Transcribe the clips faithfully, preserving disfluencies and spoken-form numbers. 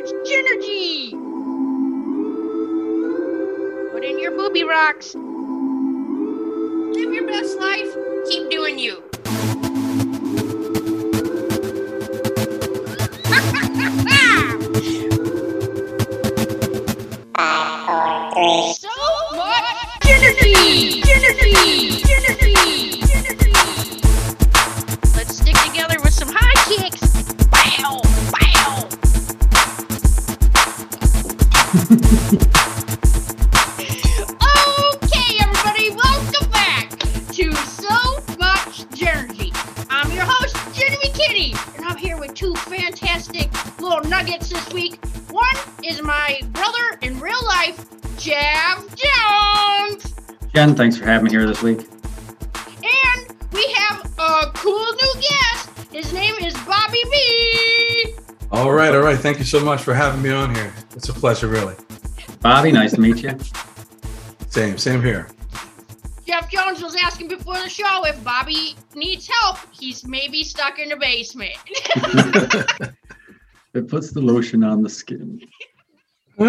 It's Genergy! Put in your booby rocks. Live your best life. Keep doing you. So much Genergy! Genergy! Genergy! Genergy! Let's stick together with some high kicks. Bow! Bow! Okay, everybody, welcome back to So Much Genergy. I'm your host, Jenny Kitty, and I'm here with two fantastic little nuggets this week. One is my brother in real life, Jeff Jones. Jen, thanks for having me here this week. And we have a cool new guest. His name is Bobby B. All right, all right. Thank you so much for having me on here. It's a pleasure, really. Bobby, nice to meet you. Same, same here. Jeff Jones was asking before the show if Bobby needs help. He's maybe stuck in the basement. It puts the lotion on the skin. All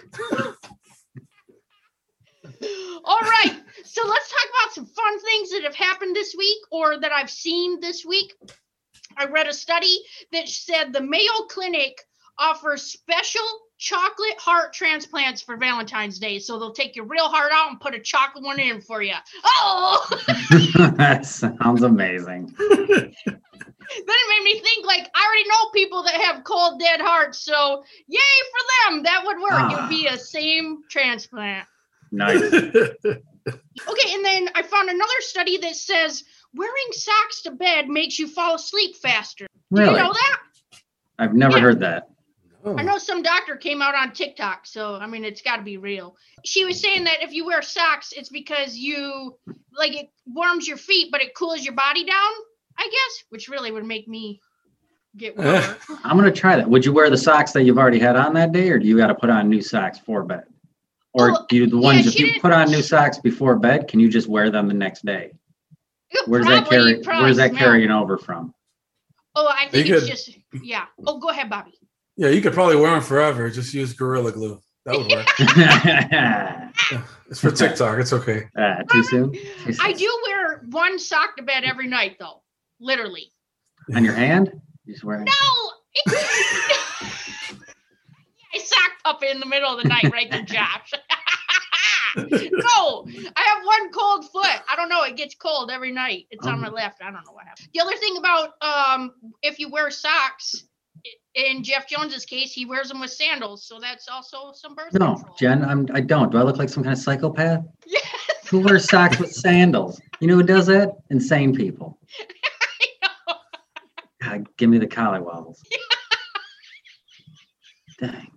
right, so let's talk about some fun things that have happened this week or that I've seen this week. I read a study that said the Mayo Clinic offers special chocolate heart transplants for Valentine's Day. So they'll take your real heart out and put a chocolate one in for you. Oh! That sounds amazing. Then it made me think, like, I already know people that have cold, dead hearts. So yay for them. That would work. Ah. It would be a same transplant. Nice. Okay, and then I found another study that says wearing socks to bed makes you fall asleep faster. Do Really? you know that? I've never Yeah. heard that. Oh. I know some doctor came out on TikTok, so I mean, it's got to be real. She was saying that if you wear socks, it's because you, like, it warms your feet, but it cools your body down, I guess, which really would make me get warmer. I'm going to try that. Would you wear the socks that you've already had on that day, or do you got to put on new socks for bed? Or Oh, do you, the yeah, ones, if she you didn't- put on new socks before bed, can you just wear them the next day? Where's that Probably- carry? probably Where's that smell. carrying over from? Oh, I think You it's could- just, yeah. Oh, go ahead, Bobby. Yeah, you could probably wear them forever. Just use Gorilla Glue. That would work. Ah, It's for TikTok. It's okay. too soon? Too I soon? do wear one sock to bed every night, though. Literally. On your hand? You just wear it? No! I socked up in the middle of the night right there, Josh. No, I have one cold foot. I don't know. It gets cold every night. It's on my left. I don't know what happened. The other thing about um, if you wear socks, in Jeff Jones's case, he wears them with sandals. So that's also some birth No, control. Jen, I'm, I don't. Do I look like some kind of psychopath? Yes, Who wears socks with sandals? You know who does that? Insane people. I know. God, give me the collar wobbles. Dang.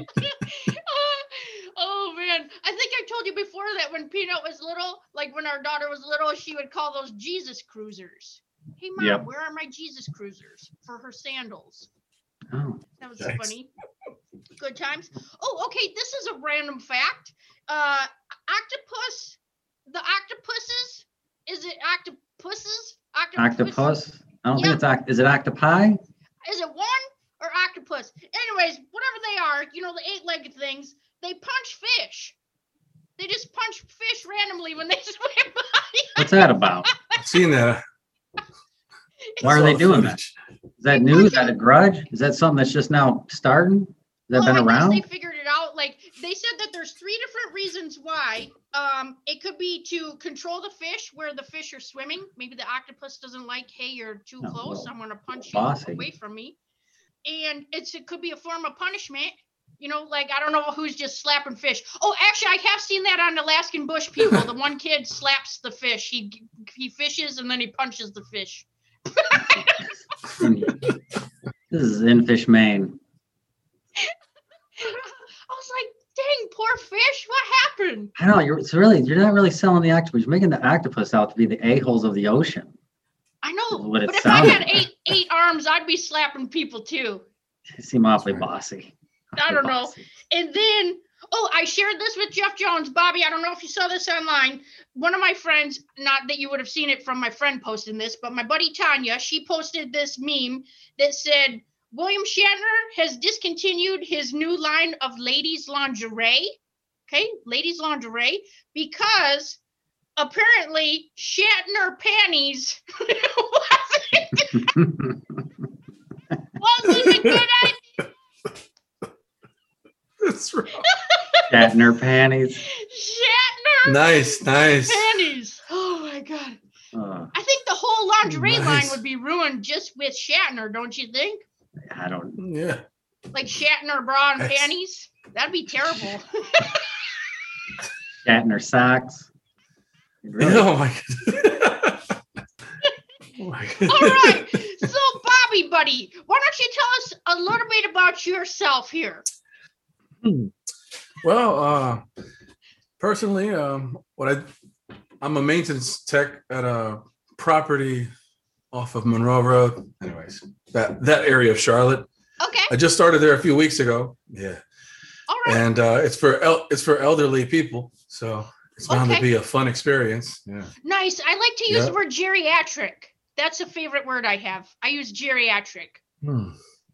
Oh man, I think I told you before that when Peanut was little, like when our daughter was little, she would call those Jesus cruisers. Hey mom, Yep. where are my Jesus cruisers for her sandals? Oh, That was Thanks. funny. Good times. Oh, okay. This is a random fact. Uh, octopus. The octopuses. Is it octopuses? octopus? I don't Yeah. think it's oct. Is it octopi? Is it one or octopus? Anyways, whatever they are, you know, the eight-legged things. They punch fish. They just punch fish randomly when they swim by. What's that about? I've seen that. Why are Saw they the doing that? footage. Is that new? Is that a grudge? Is that something that's just now starting? Has that Oh, been I guess around? they figured it out. Like they said that there's three different reasons why. Um, it could be to control the fish where the fish are swimming. Maybe the octopus doesn't like, hey, you're too Oh, close. well, I'm gonna punch bossy. you away from me. And it's it could be a form of punishment. You know, like I don't know who's just slapping fish. Oh, actually, I have seen that on Alaskan Bush people. The one kid slaps the fish. He he fishes and then he punches the fish. This is in Fish, Maine. I was like, dang, poor fish. What happened? I don't know. You're it's really you're not really selling the octopus. You're making the octopus out to be the a-holes of the ocean. I know, What it but if I sounded had like. eight eight arms, I'd be slapping people too. You seem awfully bossy. I don't know. Bossy. And then, oh, I shared this with Jeff Jones. Bobby, I don't know if you saw this online. One of my friends, not that you would have seen it from my friend posting this, but my buddy Tanya, she posted this meme that said, William Shatner has discontinued his new line of ladies lingerie. Okay, ladies lingerie, because apparently Shatner panties wasn't, wasn't a good idea. That's right. Shatner panties. Shatner Nice, nice. panties. Oh my god. Uh, I think the whole lingerie line Nice. would be ruined just with Shatner, don't you think? I don't. Yeah. Like Shatner bra and Nice. panties? That'd be terrible. Shatner socks. Really? Oh my god. Oh my god. All right. So, Bobby, buddy, why don't you tell us a little bit about yourself here? Well, uh, personally, um, what I I'm a maintenance tech at a property off of Monroe Road. Anyways, that that area of Charlotte. Okay. I just started there a few weeks ago. Yeah, All right. and uh, it's for el- it's for elderly people, so it's bound Okay. to be a fun experience. Yeah. Nice. I like to use Yeah. the word geriatric. That's a favorite word I have. I use geriatric. Hmm.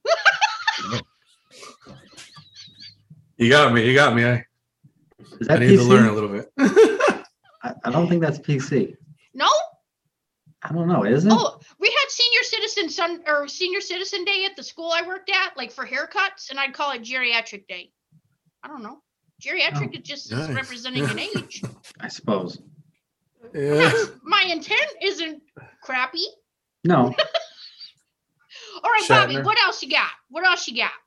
You got me. You got me. I, Is I that need P to C? learn a little bit. I, I don't think that's P C. No? I don't know. Is it? Oh, we had senior citizen sun or senior citizen day at the school I worked at, like for haircuts, and I'd call it geriatric day. I don't know. Geriatric is just nice. representing an age. I suppose. Yeah. My intent isn't crappy. No. All right, Bobby, Shatner. what else you got? What else you got?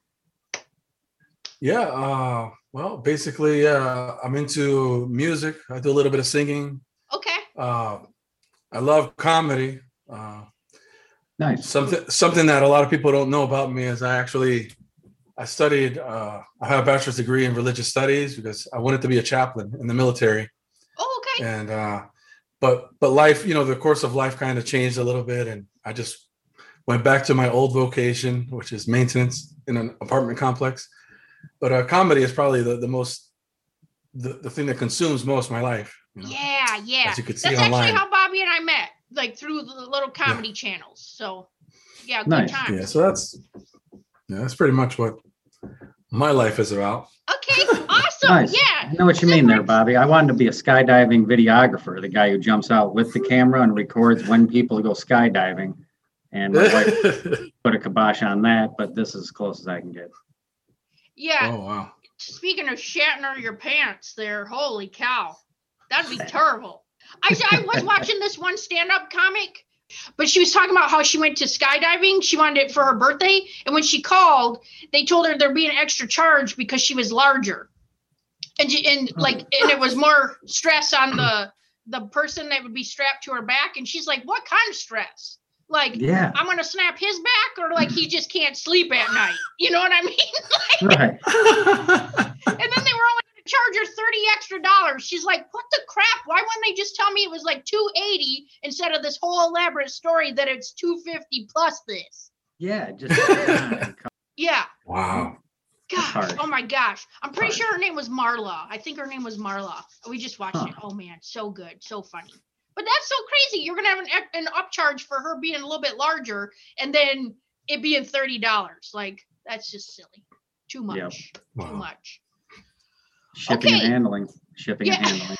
Yeah. Uh, well, basically, uh, I'm into music. I do a little bit of singing. Okay. Uh, I love comedy. Uh, Nice. something something that a lot of people don't know about me is I actually I studied. Uh, I have a bachelor's degree in religious studies because I wanted to be a chaplain in the military. Oh, okay. And uh, but but life, you know, the course of life kind of changed a little bit, and I just went back to my old vocation, which is maintenance in an apartment complex. But uh, comedy is probably the the most the, the thing that consumes most of my life. You know? Yeah, yeah. As you could see That's online. actually how Bobby and I met, like through the little comedy channels. So, yeah, good Nice. times. Yeah, so that's yeah, that's pretty much what my life is about. Okay, awesome. Nice. Yeah. I know what you mean there, Bobby. I wanted to be a skydiving videographer, the guy who jumps out with the camera and records when people go skydiving. And my wife put a kibosh on that, but this is as close as I can get. Yeah. Oh wow. Speaking of Shatner your pants there, holy cow. That'd be terrible. I, I was watching this one stand-up comic, but she was talking about how she went to skydiving. She wanted it for her birthday. And when she called, they told her there'd be an extra charge because she was larger. And, she- and like, and it was more stress on the, the person that would be strapped to her back. And she's like, what kind of stress? Like, Yeah. I'm going to snap his back, or like he just can't sleep at night. You know what I mean? Right. And then they were only going to charge her thirty extra dollars. She's like, what the crap? Why wouldn't they just tell me it was like two eighty instead of this whole elaborate story that it's two fifty plus this? Yeah. Just Yeah. Wow. Gosh. harsh. Oh my gosh. I'm pretty Harsh. sure her name was Marla. I think her name was Marla. We just watched Huh. it. Oh man, so good. So funny. But that's so crazy. You're going to have an, ex- an upcharge for her being a little bit larger and then it being thirty dollars. Like, that's just silly. Too much. Yep. Too Wow. much. shipping Okay. and handling. Shipping and Yeah. handling.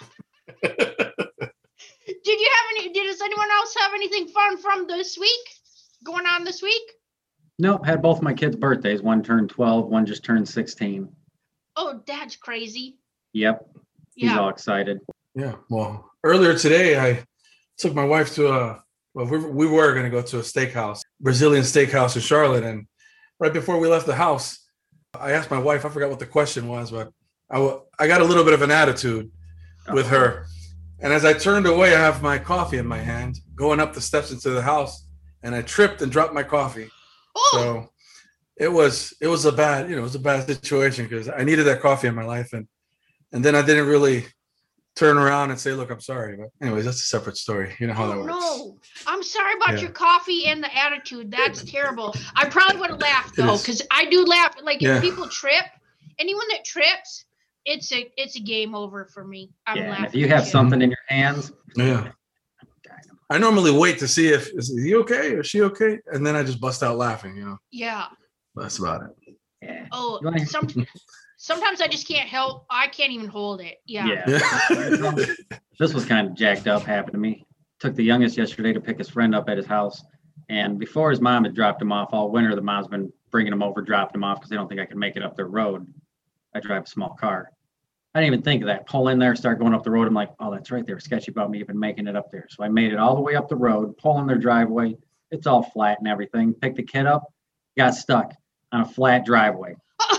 Did you have any, did, does anyone else have anything fun from this week going on this week? Nope. Had both my kids' birthdays. One turned twelve, one just turned sixteen. Oh, that's crazy. Yep. He's Yeah. all excited. Yeah. Well, earlier today, I took my wife to a, well, we, we were going to go to a steakhouse, Brazilian steakhouse in Charlotte. And right before we left the house, I asked my wife, I forgot what the question was, but I, w- I got a little bit of an attitude with her. And as I turned away, I have my coffee in my hand, going up the steps into the house, and I tripped and dropped my coffee. Oh, So it was it was a bad, you know, it was a bad situation because I needed that coffee in my life. And and then I didn't really turn around and say, look, I'm sorry. But anyways, that's a separate story. You know how that oh works. no. I'm sorry about Yeah. your coffee and the attitude. That's terrible. I probably would have laughed It though, is. because I do laugh. Like Yeah. if people trip, anyone that trips, it's a it's a game over for me. I'm Yeah. And laughing. if you at have something in your hands, Yeah. I normally wait to see if is he okay or is she okay, and then I just bust out laughing. You know. Yeah. That's about it. Yeah. Oh, You wanna- some, sometimes I just can't help. I can't even hold it. Yeah. Yeah. This was kind of jacked up, happened to me. Took the youngest yesterday to pick his friend up at his house. And before his mom had dropped him off all winter, the mom's been bringing him over, dropping him off because they don't think I can make it up their road. I drive a small car. I didn't even think of that. Pull in there, start going up the road. I'm like, oh, that's right. They were sketchy about me even making it up there. So I made it all the way up the road, pull in their driveway. It's all flat and everything. Picked the kid up, got stuck on a flat driveway.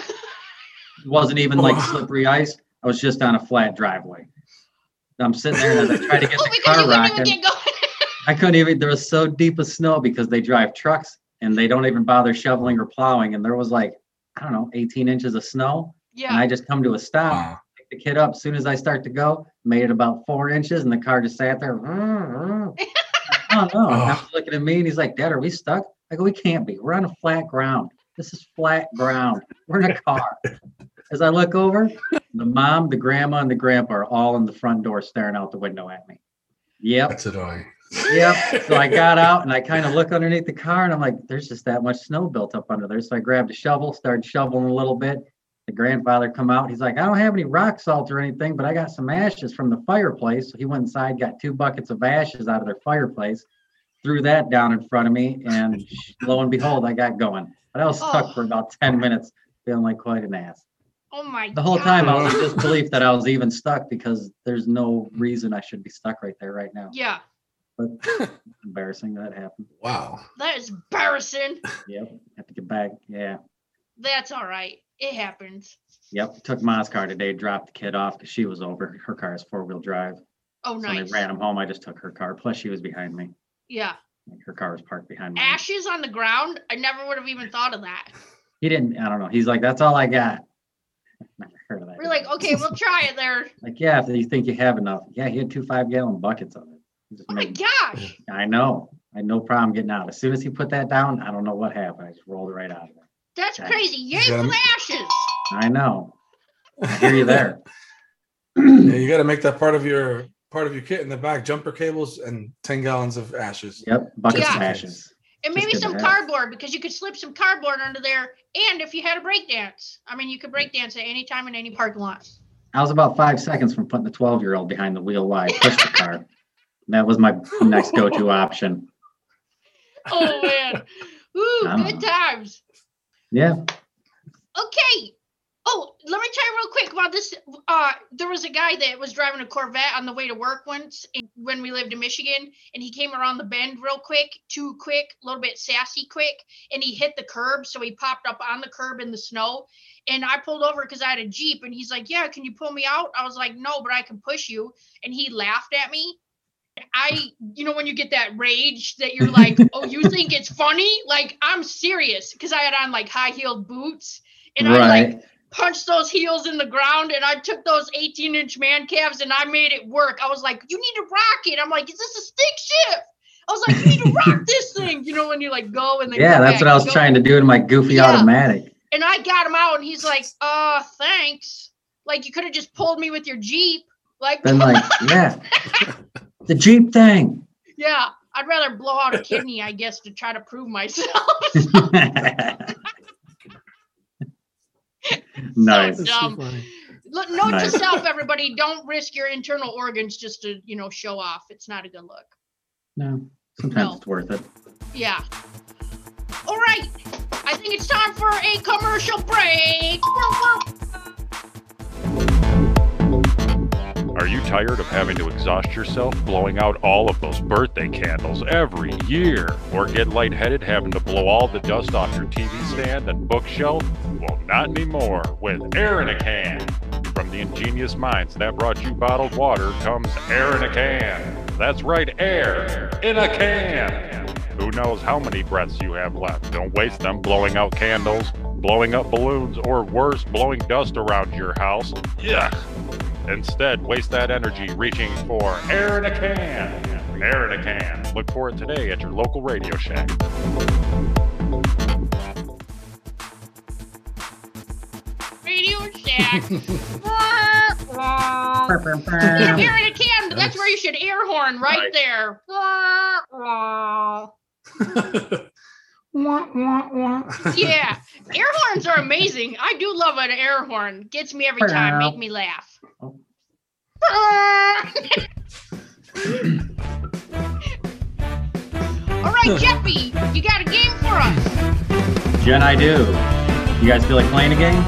It wasn't even like slippery ice. I was just on a flat driveway. I'm sitting there and as I try to get Oh, the because car you couldn't even rocking, get going. I couldn't even, there was so deep of snow because they drive trucks and they don't even bother shoveling or plowing. And there was like, I don't know, eighteen inches of snow. And Yeah. I just come to a stop, Wow. pick the kid up. As soon as I start to go, made it about four inches and the car just sat there. Oh, no. Oh. And he's looking at me and he's like, Dad, are we stuck? I go, we can't be. We're on a flat ground. This is flat ground. We're in a car. As I look over, the mom, the grandma, and the grandpa are all in the front door staring out the window at me. Yep. That's annoying. Yep. So I got out and I kind of look underneath the car and I'm like, there's just that much snow built up under there. So I grabbed a shovel, started shoveling a little bit. The grandfather come out. He's like, I don't have any rock salt or anything, but I got some ashes from the fireplace. So he went inside, got two buckets of ashes out of their fireplace, threw that down in front of me, and lo and behold, I got going. But I was stuck Oh. for about ten minutes, feeling like quite an ass. Oh my The whole God. time I was in disbelief that I was even stuck because there's no reason I should be stuck right there right now. Yeah. But embarrassing that happened. Wow. That is embarrassing. Yep. Have to get back. Yeah. That's all right. It happens. Yep. Took Ma's car today, dropped the kid off because she was over. Her car is four wheel drive. Oh, So nice. they ran him home. I just took her car. Plus she was behind me. Yeah. Like her car was parked behind me. Ashes on the ground. I never would have even thought of that. He didn't, I don't know. He's like, that's all I got. Never heard of that. We're like, okay, we'll try it there. Like, yeah, if you think you have enough. Yeah, he had two five gallon buckets of it. He just Oh my made- gosh. I know. I had no problem getting out. As soon as he put that down, I don't know what happened. I just rolled right out of there. That's Yeah. crazy. Yay You for gotta- the ashes. I know. I hear you there. Yeah, you got to make that part of your part of your kit in the back. Jumper cables and ten gallons of ashes. Yep, buckets Yeah. of ashes. And Just maybe good to some have. cardboard because you could slip some cardboard under there. And if you had a break dance, I mean, you could break dance at any time in any parking lot. I was about five seconds from putting the twelve year old behind the wheel while I pushed the car. That was my next go to option. Oh, man. Ooh, I don't good know. times. Yeah. Okay. Oh, let me tell you real quick about this. Uh, there was a guy that was driving a Corvette on the way to work once in- when we lived in Michigan, and he came around the bend real quick, too quick, a little bit sassy quick, and he hit the curb. So he popped up on the curb in the snow. And I pulled over because I had a Jeep, and he's like, yeah, can you pull me out? I was like, no, but I can push you. And he laughed at me. I, you know, when you get that rage that you're like, oh, you think it's funny? Like, I'm serious because I had on like high heeled boots. And I like Right. punched those heels in the ground and I took those eighteen inch man calves and I made it work. I was like, you need to rock it. I'm like, is this a stick shift? I was like, you need to rock this thing. You know, when you like go and then Yeah, come that's back, what I was go. trying to do in my goofy Yeah. automatic. And I got him out and he's like, uh, thanks. Like, you could have just pulled me with your Jeep. Like, Then like, yeah. The Jeep thing. yeah, I'd rather blow out a kidney, I guess, to try to prove myself. Nice. So dumb. funny. Look, note Nice. to self, everybody, don't risk your internal organs just to, you know, show off. It's not a good look. No, sometimes No. it's worth it. Yeah. All right. I think it's time for a commercial break. Are you tired of having to exhaust yourself blowing out all of those birthday candles every year? Or get lightheaded having to blow all the dust off your T V stand and bookshelf? Well, not anymore with Air in a Can. From the ingenious minds that brought you bottled water comes Air in a Can. That's right, air in a can. Who knows how many breaths you have left? Don't waste them blowing out candles, blowing up balloons, or worse, blowing dust around your house. Yuck! Instead, waste that energy reaching for Air in a Can. Air in a Can. Look for it today at your local Radio Shack. Radio Shack. Get Air in a Can that's where you should air horn right Right. there. Wah, wah. Wah, wah, wah. Yeah, air horns are amazing. I do love an air horn. Gets me every time. Make me laugh. Oh. All right, Jeffy, you got a game for us. Jen, I do. You guys feel like playing a game?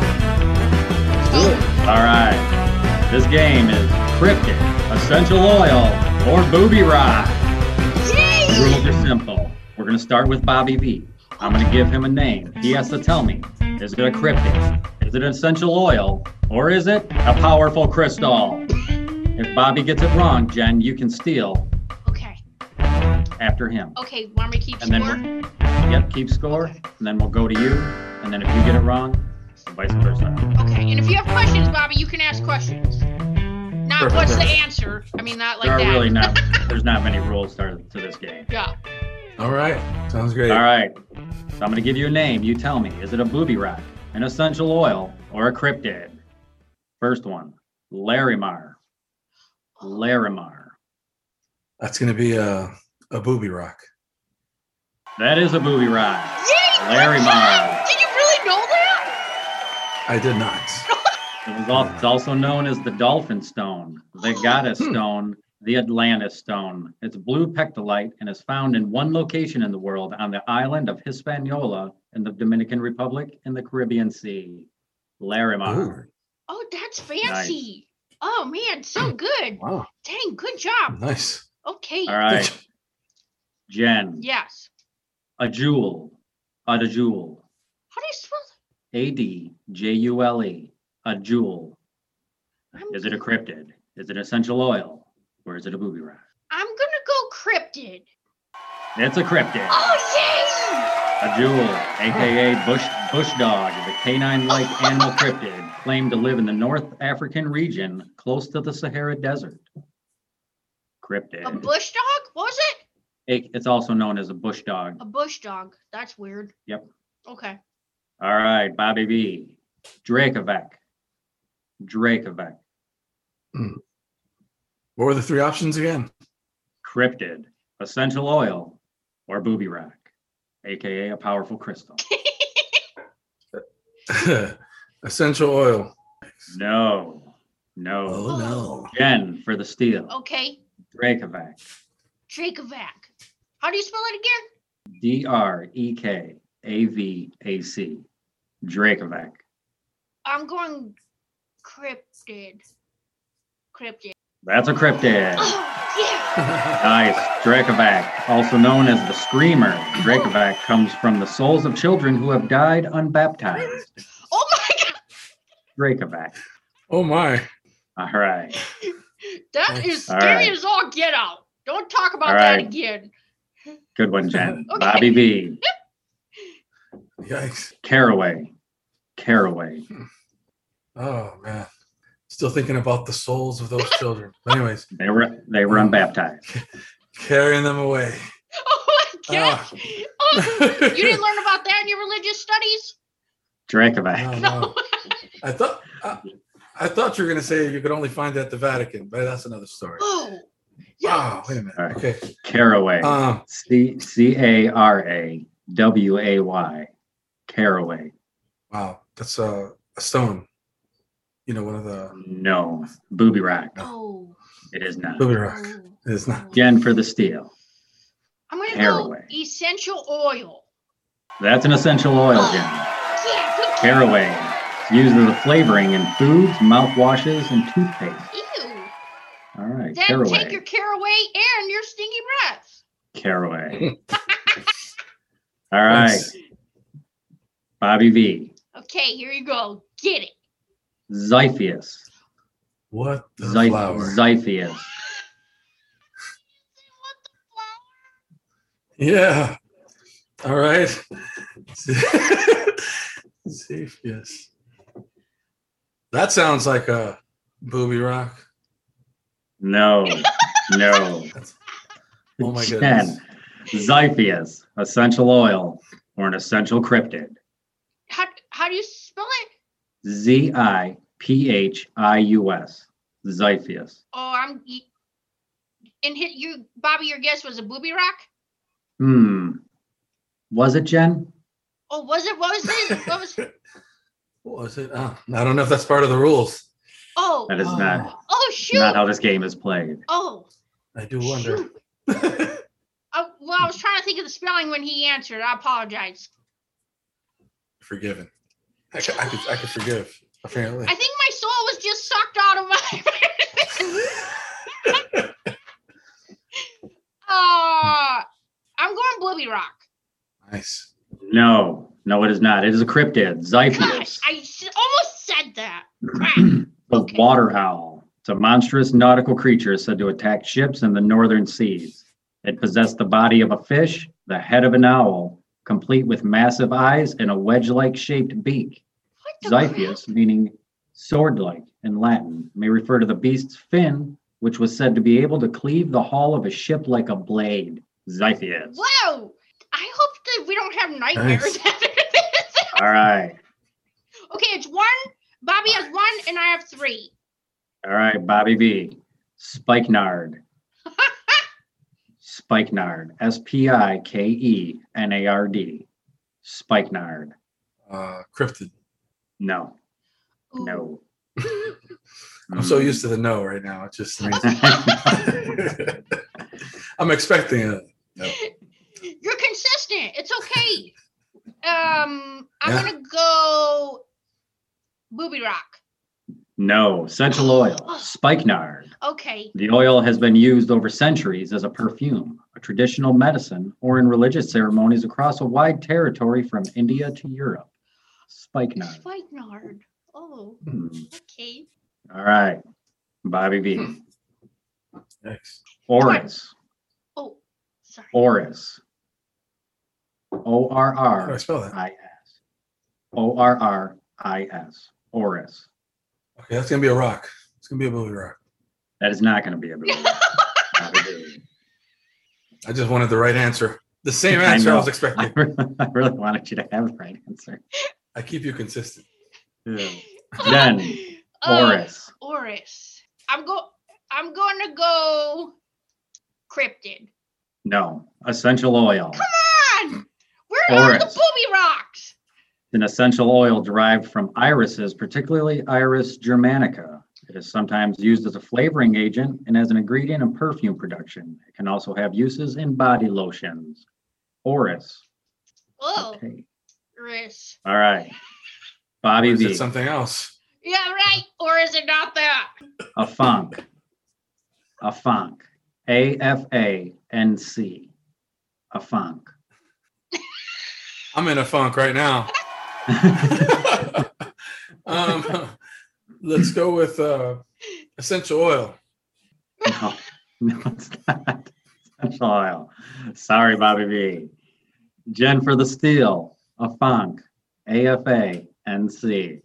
All right. This game is Cryptid, Essential Oil, or Booby Rock. The Yay! rules are simple. We're going to start with Bobby V. I'm going to give him a name. He has to tell me, is it a cryptid? Is it an essential oil? Or is it a powerful crystal? If Bobby gets it wrong, Jen, you can steal Okay. after him. Okay, want me to keep And then score? we'll, yep, keep score. Okay. And then we'll go to you. And then if you get it wrong, vice versa. Okay, and if you have questions, Bobby, you can ask questions. Not Perfect, what's the perfect. answer. I mean, not like There are that. really not, there's not many rules to, to this game. Yeah. All right. Sounds great. All right. So I'm going to give you a name. You tell me, is it a booby rock, an essential oil, or a cryptid? First one, Larimar. Larimar. That's going to be a, a booby rock. That is a booby rock. Yay! good Larimar. job! Did you really know that? I did not. It was al- it's also known as the Dolphin Stone, the Goddess Hmm. Stone, the Atlantis Stone. It's blue pectolite and is found in one location in the world on the island of Hispaniola in the Dominican Republic in the Caribbean Sea. Larimar. Ooh, Oh, that's fancy. Oh man, so good. wow. Dang, good job. Nice. Okay. All right. Jen. Yes. A jewel. A jewel. How do you spell A D J U L E. A jewel. that? I'm, Is it a cryptid? Is it essential oil? Or is it a booby rock? I'm gonna go cryptid. It's a cryptid. Oh A jewel, aka bush bush dog, the canine-like animal cryptid, claimed to live in the North African region close to the Sahara Desert. Cryptid. yay! A bush dog? What was it? It- It's also known as a bush dog. A bush dog. That's weird. Yep. Okay. All right, Bobby V. Dracovac. Dracovac. What were the three options again? Cryptid, essential oil, or booby rock, aka a powerful crystal. Essential oil. No, no. Oh, no. Jen for the steal. Okay. Dracovac. Dracovac. How do you spell it again? D R E K A V A C. Dracovac. I'm going cryptid. Cryptid. That's a cryptid. Oh, yeah. Nice. Dracovac, also known as the Screamer. Dracovac comes from the souls of children who have died unbaptized. Oh my God. Dracovac. Oh, my. All right. That Nice. is All scary right. as all get out. Don't talk about All that right. again. Good one, Jen. Okay. Bobby V. Yikes. Caraway. Caraway. Oh, man. Still thinking about the souls of those children. But anyways, They were they were unbaptized. carrying them away. Oh my gosh. Ah. Oh, you didn't learn about that in your religious studies? Dracovac. No, no. I thought I, I thought you were going to say you could only find it at the Vatican, but that's another story. Oh. Wow, Yeah. wait a minute. All right. Okay. Caraway. Um, C C A R A W A Y. Caraway. wow, that's a, a stone. You know, one of the No. Booby rock. Oh. It is not. booby rock. Oh. It is not. Jen for the steal. I'm gonna Caraway. go essential oil. That's an essential oil, Jen. Yeah, good job. Caraway. It's used as a flavoring in foods, mouthwashes, and toothpaste. Ew. All right. Then Caraway. take your caraway and your stinky breath. Caraway. All right. Thanks. Bobby V. Okay, here you go. Get it. Xiphias. What the Xi- flower? Xiphias. What the flower? Yeah. All right. Cepheus. That sounds like a booby rock. No. No. Oh my Jen. goodness. Xiphias. Essential oil or an essential cryptid. How, how do you spell it? Z I P H I U S. Xiphias. Oh, I'm. e- And hit you, Bobby, your guess was a booby rock? Hmm. Was it, Jen? Oh, was it? What was it? What was What was it? Oh, I don't know if that's part of the rules. Oh. That is Oh. not, Oh, shoot. not how this game is played. Oh. I do wonder. Shoot. Oh, well, I was trying to think of the spelling when he answered. I apologize. Forgiven. I could, I could, I could forgive. Apparently. I think my soul was just sucked out of my. uh, I'm going Booby Rock. Nice. No, no, it is not. It is a cryptid, Gosh, Xiphias. I s- almost said that. Crap. The Okay. water owl. It's a monstrous nautical creature said to attack ships in the northern seas. It possessed the body of a fish, the head of an owl, complete with massive eyes and a wedge-like shaped beak. What the Xiphias, meaning sword-like in Latin, may refer to the beast's fin, which was said to be able to cleave the hull of a ship like a blade. Xiphias. Whoa! I hope that we don't have nightmares Nice. after this. All right. Okay, it's one. Bobby has one, and I have three. All right, Bobby V. Spikenard. Spikenard. S P I K E N A R D. Spikenard. Uh, cryptid. No. Ooh. No. I'm so used to the no right now. It just means I'm expecting it. No. You're consistent. It's okay. Um, I'm Yeah. gonna go Booby Rock. No. Essential oil. Spikenard. Okay. The oil has been used over centuries as a perfume, a traditional medicine, or in religious ceremonies across a wide territory from India to Europe. Spikenard. Spikenard. Oh, Hmm. okay. All right. Bobby V. Thanks. Oris. Oh, sorry. Oris. O R How do I R spell that? I S. O R R I S. Oris. Okay, that's gonna be a rock. It's gonna be a booby rock. That is not going to be a booby. Not a booby. I just wanted the right answer. The same I answer I, know. was I expecting. really, I really wanted you to have the right answer. I keep you consistent. Yeah. Jen. Uh, Oris. Oris. I'm go. I'm going to go cryptid. No. Essential oil. Come on. Where are the Oris. booby rocks? An essential oil derived from irises, particularly Iris germanica. It is sometimes used as a flavoring agent and as an ingredient in perfume production. It can also have uses in body lotions. Oris. Oh, Okay. Oris. All right. Bobby Or is V. it something else? Yeah, right. Or is it not that? A funk. A funk. A F A N C. A funk. I'm in a funk right now. um, let's go with uh, essential oil. No, no, it's not. Essential oil. Sorry, Bobby V. Jen for the steal. A funk. A F A N C.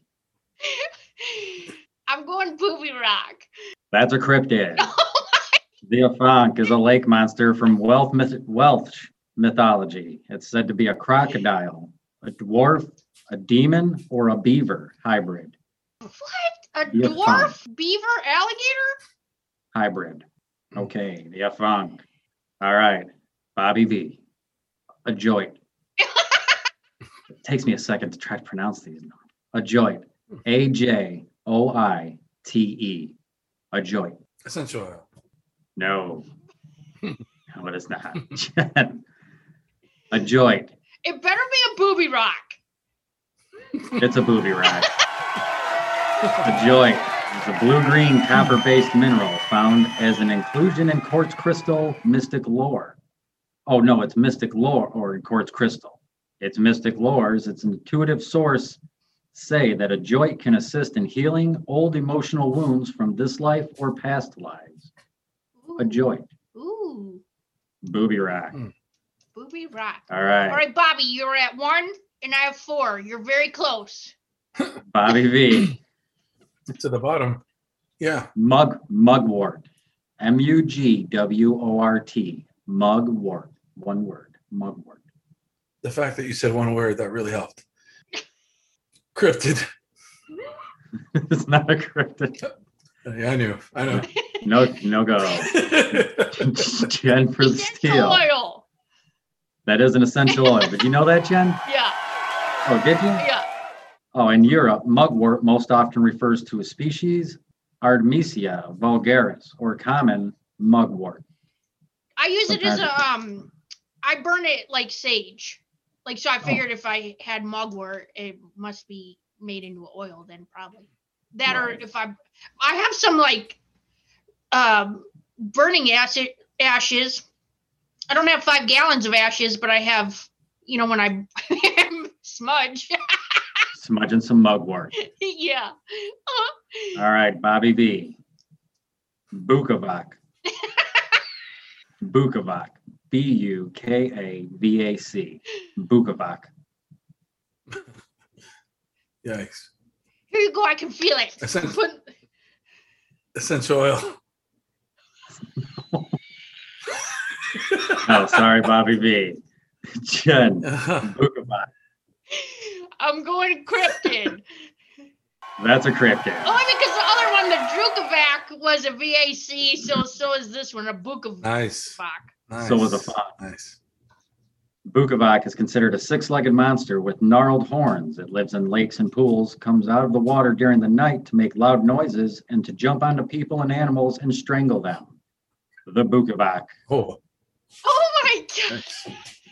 I'm going booby rock. That's a cryptid. The Afonk is a lake monster from Welsh, myth- Welsh mythology. It's said to be a crocodile, a dwarf, a demon, or a beaver hybrid. What? A The dwarf Afonk. beaver alligator? Hybrid. Okay, the Afonk. All right, Bobby V. A joint. It takes me a second to try to pronounce these. A joint. A J O I T E. A joint. Essential oil. No. No, it is not. Jen. A joint. It better be a booby rock. It's a booby rock. A joint is a blue-green copper-based mineral found as an inclusion in quartz crystal mystic lore. Oh no, it's mystic lore or in quartz crystal. It's mystic lores. Its intuitive source say that a joint can assist in healing old emotional wounds from this life or past lives. A joint. Ooh, Booby rock. Hmm. booby rock. All All right. right, Bobby, you're at one and I have four. You're very close. Bobby V. To the bottom. Yeah. Mug mugwort. M U G W O R T. Mugwort. One word. Mugwort. The fact that you said one word, that really helped. Cryptid. It's not a cryptid. Yeah, I knew. I know. No, no go. Jen for the Essential steal. oil. That is an essential oil. Did you know that, Jen? Yeah, Oh, did you? yeah. Oh, in Europe, mugwort most often refers to a species, Artemisia vulgaris, or common mugwort. I use it as Sometimes a um. I burn it like sage. Like so, I Oh. figured if I had mugwort, it must be made into oil. Then probably that, or Right. if I, I have some like, um, burning acid ashes. I don't have five gallons of ashes, but I have, you know, when I smudge. Smudging some mugwort. Yeah. Uh-huh. All right, Bobby B. Bukovac. Bukovac. B U K A V A C. Bukovac. Yikes. Here you go. I can feel it. Essen- Put- Essential oil. Oh, sorry, Bobby B. Jen. Bukovac. I'm going cryptid. That's a cryptid. Only because the other one, the Drukovac, was a V A C, so so is this one a Bukovac. Nice. Nice. So was a fox. Nice. Bukovac is considered a six-legged monster with gnarled horns. It lives in lakes and pools, comes out of the water during the night to make loud noises and to jump onto people and animals and strangle them. The Bukovac. Oh. Oh my god, Nice.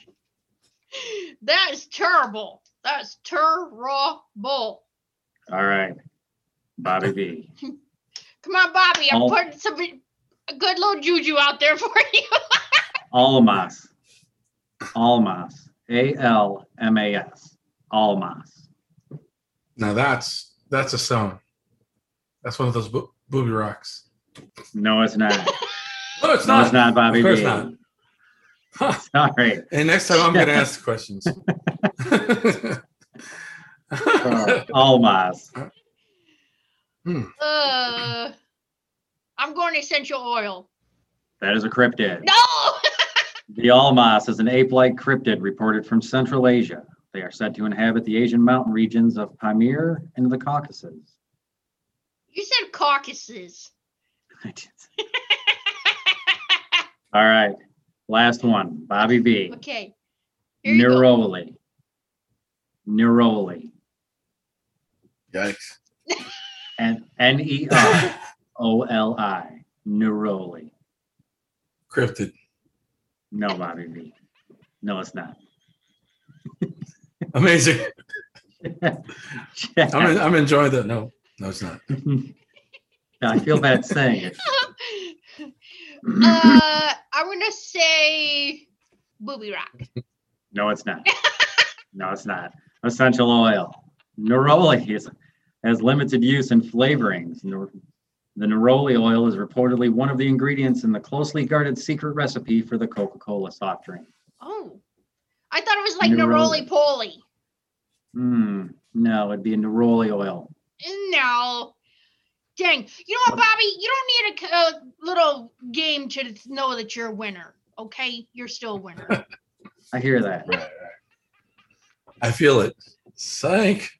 that is terrible. That's terrible. All right, Bobby B. Come on, Bobby. I'm Al- putting some a good little juju out there for you. Almas. Almas. A L M A S. Almas. Now that's that's a stone. That's one of those bo- booby rocks. No, it's not. No, it's No, not. it's not, Bobby Of course B. not. Huh. Sorry. And next time I'm going to ask the questions. Uh, Almas. Uh, I'm going essential oil. That is a cryptid. No. The Almas is an ape-like cryptid reported from Central Asia. They are said to inhabit the Asian mountain regions of Pamir and the Caucasus. You said Caucasus. All right, last one, Bobby B. Okay. Here you go. Neroli. Neroli. Yikes. And N E R O L I. Neroli. Cryptid. No, Bobby B. No, it's not. Amazing. I'm, en- I'm enjoying that. No, no, it's not. I feel bad saying it. Uh, I'm gonna say booby rock. No, it's not. No, it's not. Essential oil. Neroli is, has limited use in flavorings. Ner- The neroli oil is reportedly one of the ingredients in the closely guarded secret recipe for the Coca-Cola soft drink. Oh, I thought it was like Neroli. neroli poly. Hmm. No, it'd be a neroli oil. No. Dang. You know what, Bobby? You don't need a, a little game to know that you're a winner. Okay? You're still a winner. I hear that. Right, right. I feel it. Psych.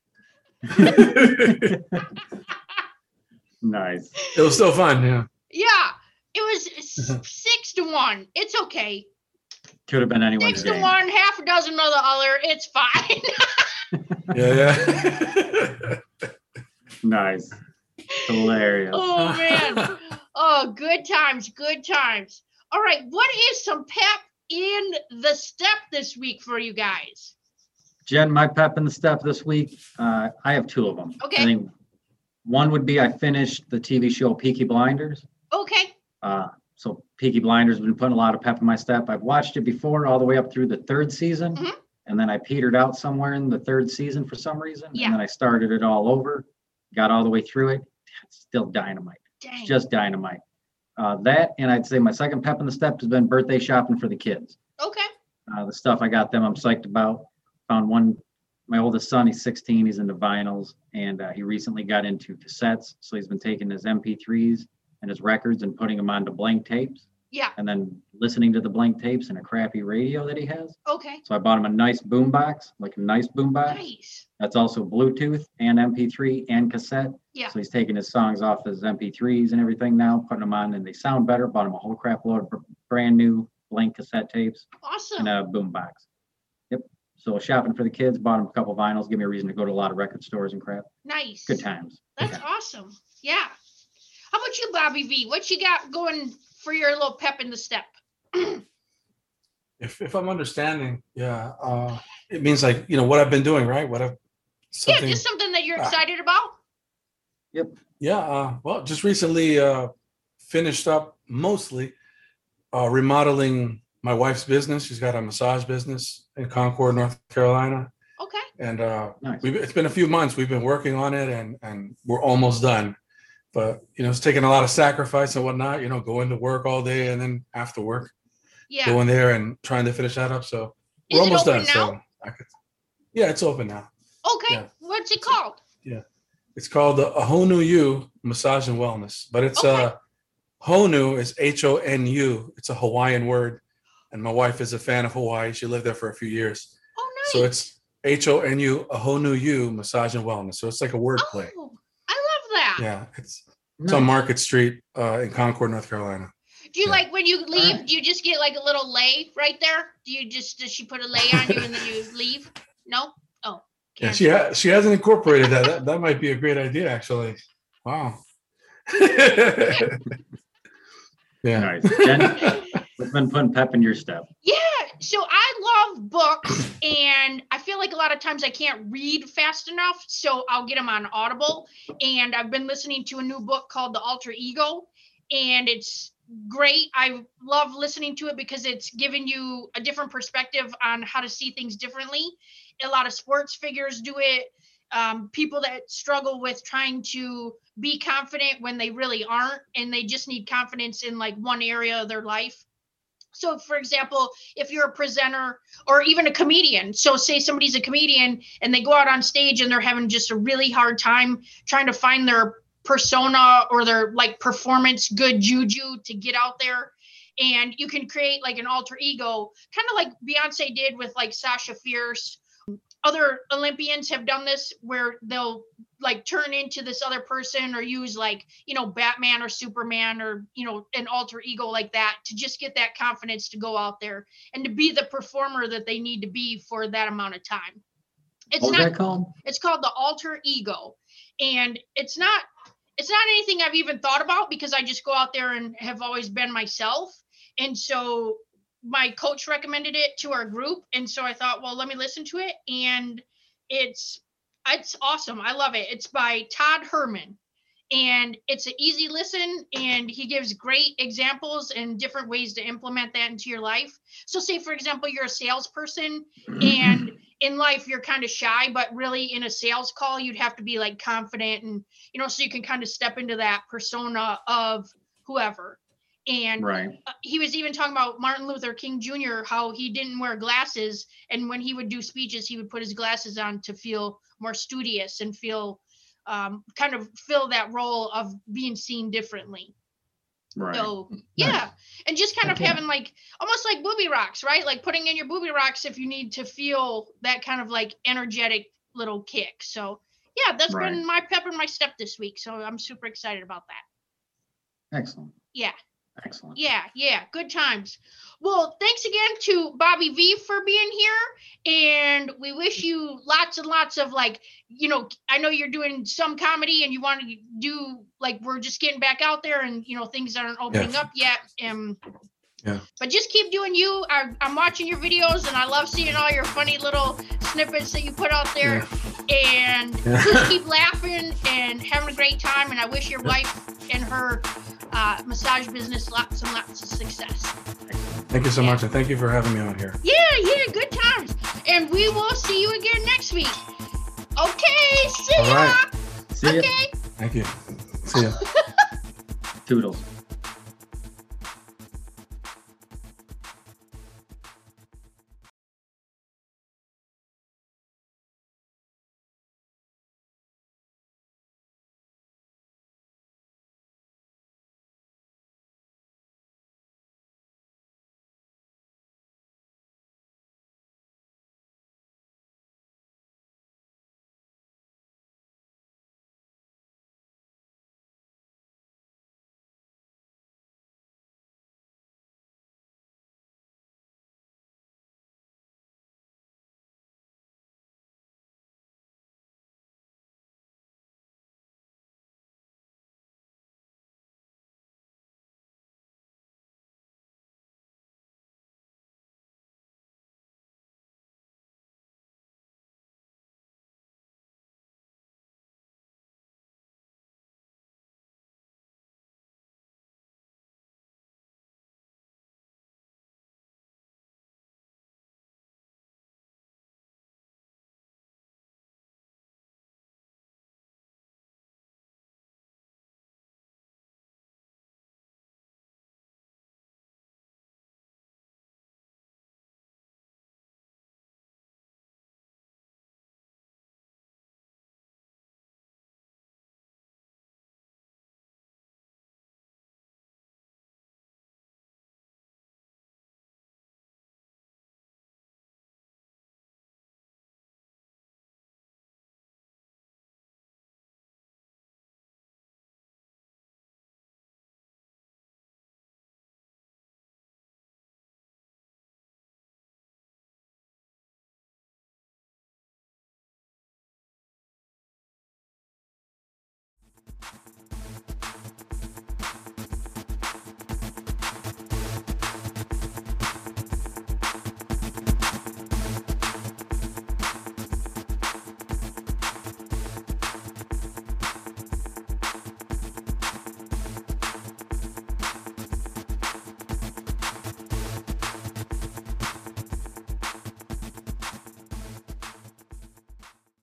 Nice. It was still fun. Yeah. Yeah. It was s- six to one. It's okay. Could have been anyone's Six to game. one, half a dozen of the other. It's fine. Yeah. Yeah. Nice. Hilarious. Oh, man. Oh, good times. Good times. All right. What is some pep in the step this week for you guys? Jen, my pep in the step this week, uh, I have two of them. Okay. I think one would be I finished the T V show Peaky Blinders. Okay. Uh, so Peaky Blinders has been putting a lot of pep in my step. I've watched it before all the way up through the third season. Mhm. And then I petered out somewhere in the third season for some reason. Yeah. And then I started it all over, got all the way through it. It's still dynamite. Dang. It's just dynamite. Uh, that, and I'd say my second pep in the step has been birthday shopping for the kids. Okay. Uh, the stuff I got them, I'm psyched about. Found one, my oldest son, he's sixteen, he's into vinyls, and uh, he recently got into cassettes. So he's been taking his M P threes and his records and putting them onto blank tapes. Yeah. and then listening to the blank tapes and a crappy radio that he has. Okay. So I bought him a nice boom box, like a nice boom box. Nice. That's also Bluetooth and M P three and cassette. Yeah. So he's taking his songs off his M P threes and everything now, putting them on, and they sound better. Bought him a whole crap load of brand new blank cassette tapes Awesome. and a boom box. Yep. So shopping for the kids, bought him a couple vinyls, give me a reason to go to a lot of record stores and crap. Nice. Good times. Good That's times. awesome. Yeah. How about you, Bobby V? What you got going for your little pep in the step? If if I'm understanding, yeah, uh, it means like, you know, what I've been doing, right? What I've Yeah, just something that you're excited about. Yeah, uh, well, just recently uh, finished up mostly uh, remodeling my wife's business. She's got a massage business in Concord, North Carolina, Okay. and uh, Nice. we've, it's been a few months. We've been working on it, and and we're almost done. But you know, it's taking a lot of sacrifice and whatnot. You know, going to work all day and then after work, Yeah. going there and trying to finish that up. So we're Is it almost open done. now? So I could, yeah, it's open now. Okay. Yeah. What's it called? It's called the Honu U Massage and Wellness, but it's Okay. uh Honu is H O N U. It's a Hawaiian word, and my wife is a fan of Hawaii. She lived there for a few years, Oh, nice. so it's H O N U, a Honu U Massage and Wellness. So it's like a word play. Oh, I love that. Yeah, it's it's on Market Street uh, in Concord, North Carolina. Do you Yeah. like when you leave? right. Do you just get like a little lay right there? Do you just does she put a lay on you and then you leave? No. Oh. Yeah, can't. she ha- she hasn't incorporated that. that. That might be a great idea, actually. Wow. Yeah. Nice. Jen, what's been putting pep in your step? Yeah. So I love books, and I feel like a lot of times I can't read fast enough, so I'll get them on Audible. And I've been listening to a new book called The Alter Ego, and it's great. I love listening to it because it's giving you a different perspective on how to see things differently. A lot of sports figures do it. Um, people that struggle with trying to be confident when they really aren't, and they just need confidence in like one area of their life. So, for example, if you're a presenter or even a comedian, so say somebody's a comedian and they go out on stage and they're having just a really hard time trying to find their persona or their like performance good juju to get out there. And you can create like an alter ego, kind of like Beyonce did with like Sasha Fierce. Other Olympians have done this where they'll like turn into this other person or use like, you know, Batman or Superman or, you know, an alter ego like that to just get that confidence to go out there and to be the performer that they need to be for that amount of time. It's What was not, that called? it's called the alter ego. And it's not, it's not anything I've even thought about because I just go out there and have always been myself. And so my coach recommended it to our group, and so I thought, well, let me listen to it. And it's it's awesome. I love it. It's by Todd Herman, and it's an easy listen, and he gives great examples and different ways to implement that into your life. So say, for example, you're a salesperson and in life you're kind of shy, but really in a sales call you'd have to be like confident, and you know, so you can kind of step into that persona of whoever. And Right. uh, he was even talking about Martin Luther King Junior, how he didn't wear glasses. And when he would do speeches, he would put his glasses on to feel more studious and feel um, kind of fill that role of being seen differently. Right. So, yeah. And just kind of Okay. having like almost like booby rocks, right? Like putting in your booby rocks if you need to feel that kind of like energetic little kick. So, yeah, that's Right. been my pep in my step this week. So I'm super excited about that. Excellent. Yeah. Excellent. Yeah, yeah, good times. Well, thanks again to Bobby V for being here, and we wish you lots and lots of like, you know, I know you're doing some comedy and you want to do like we're just getting back out there and you know things aren't opening Yeah. up yet. Um, Yeah. But just keep doing you. I, I'm watching your videos and I love seeing all your funny little snippets that you put out there. And Yeah. just keep laughing and having a great time. And I wish your wife and her uh, massage business lots and lots of success. Thank you so much, and thank you for having me on here. Yeah, yeah, good times. And we will see you again next week. Okay, see All ya. right. See ya. Okay. Thank you. See ya. Toodles.